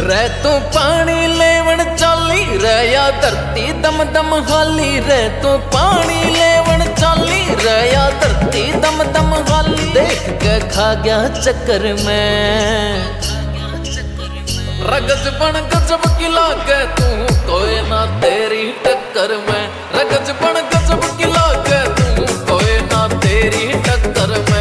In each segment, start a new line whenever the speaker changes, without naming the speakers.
रे तू पानी लेवन चाली रे या धरती दम दम हाली रे तू पानी लेवन चाली रे या धरती दम दम हाली देख के खा गया चक्कर में रगज बन गजब की लागे तू कोई ना तेरी टक्कर में रगज बन गजब की लागे तू कोई ना तेरी टक्कर में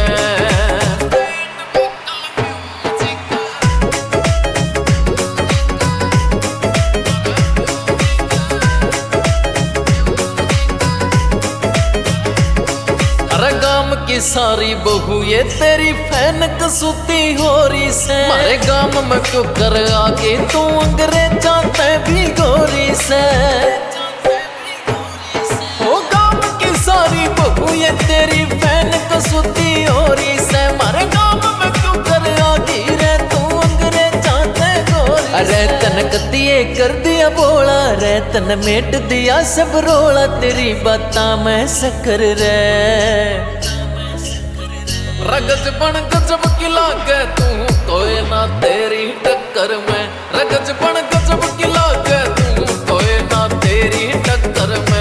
गाम की सारी बहू ये तेरी फैन कसूती हो रही से मारे गाम में क्यों कर आगे तू अंग्रेजा ते भी गोरी से ओ गाम की सारी बहू ये तेरी फैन कसूती हो रही से मारे गाम में क्यों कर आगे रे तू अंग्रेजा ते गोरी अरे तन कतिये कर दिया बोला रे तन मेट दिया सब रोला तेरी बाता में शक्कर रे रगज बन गजब की लागे तू कोई ना तेरी टक्कर में रगज बन गजब की लागे तू कोई ना तेरी टक्कर में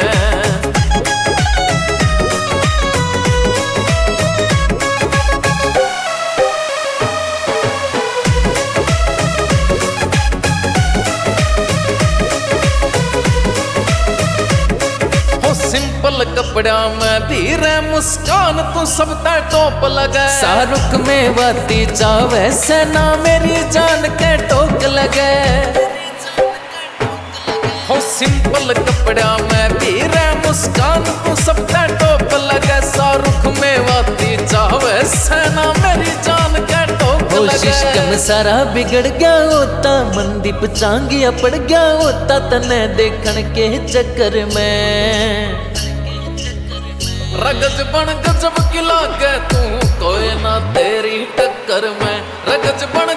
सिंपल कपड़ा में धीरे मुस्कान तू सब टॉप लगे शाहरुख में वाती चावे सेना मेरी जान के टोक लगे हो सिंपल कपड़ा में धीरे मुस्कान तू सब टॉप लगे शाहरुख में वाती चावे सेना मेरी जान के टोक लगे सिस्टम सारा बिगड़ गया होता मनदीप चांगिया पड़ गया होता तने देखन के चक्कर में रगज बन गजब की लागे तू कोई ना तेरी टक्कर में रगज बन